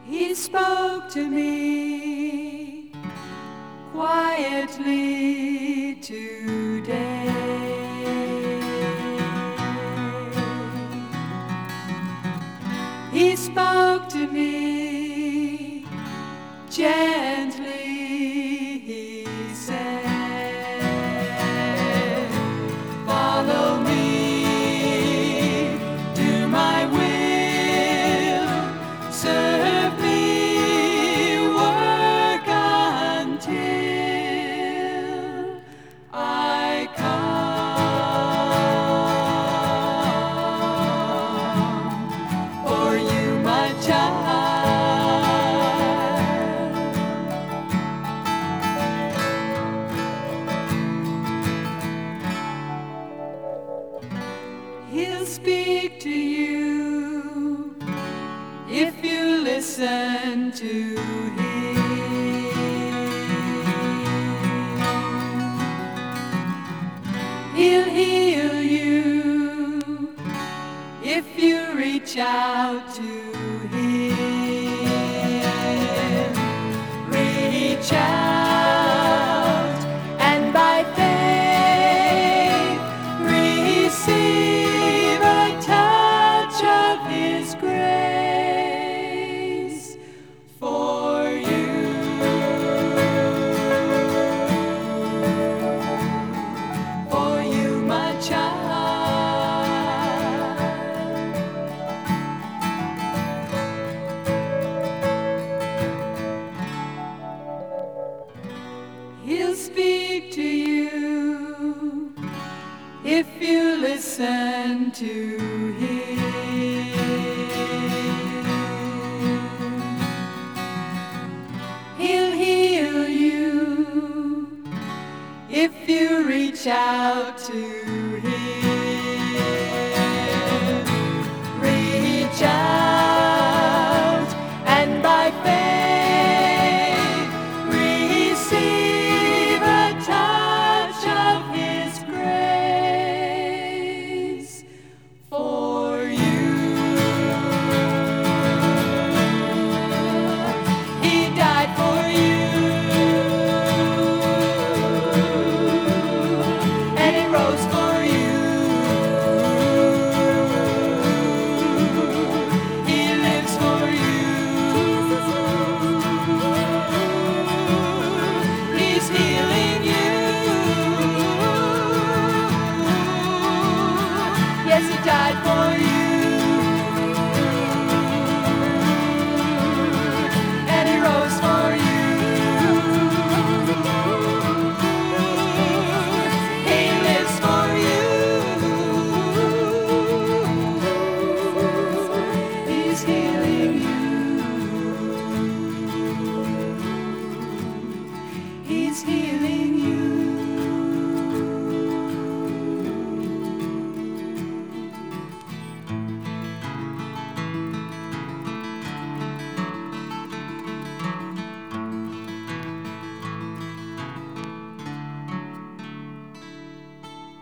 He spoke to me quietly today. He spoke to me gently. He said, "Follow me, do my will, serve me, work until I come for you, my child." He'll speak to you if you listen to him. He'll heal you if you reach out to him. Reach out and by faith receive a touch of his grace for you. For you, my child. He'll speak to you if you listen to him. He'll heal you if you reach out to him. Reach out and by faith receive a touch of his grace for you. He died for you, and he rose for you. He lives for you. He's healing you. Yes, he died for you, and he rose for you. He lives for you. He's healing you. He's healing you.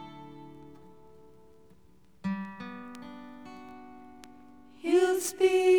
He'll speak